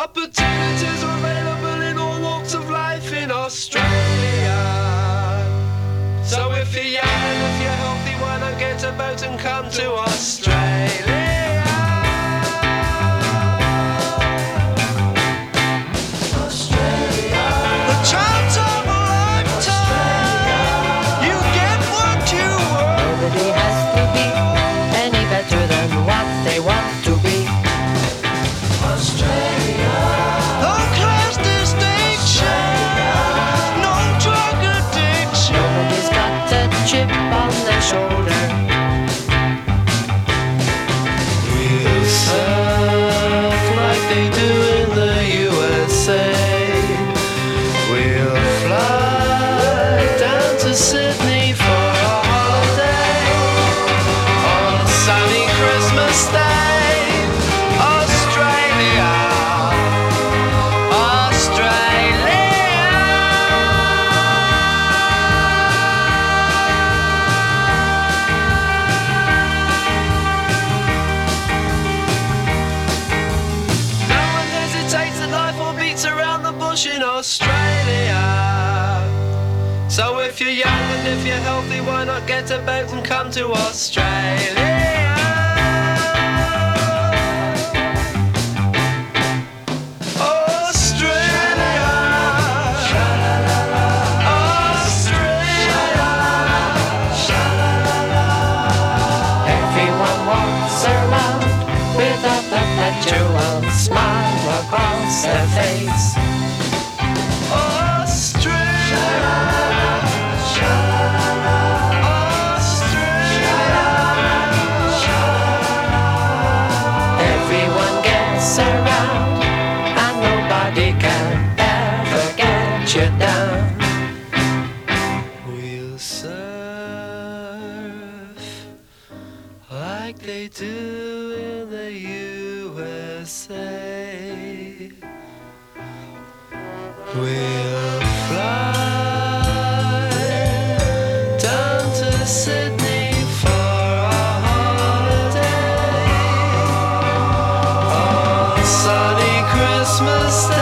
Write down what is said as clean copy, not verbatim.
Opportunities are available in all walks of life in Australia. So if you're young and if you're healthy, why not get a boat and come to Australia? Australia. The chance of a lifetime. You get what you want. Nobody has to be any better than what they want to be. Australia. No class distinction. No drug addiction. Nobody's got a chip on their shoulder. We'll surf like they do in the USA. We'll fly down to Sydney for a holiday on a sunny Christmas day. Australia, Australia. No one hesitates at life or beats around the bush in Australia. So if you're young and if you're healthy, why not get a boat and come to Australia? Australia, Australia. Everyone walks around with a perpetual smile across their face. Everyone gets around and nobody can ever get you down. We'll surf like they do in the USA. We'll fly down to Sydney for a holiday on a sunny Christmas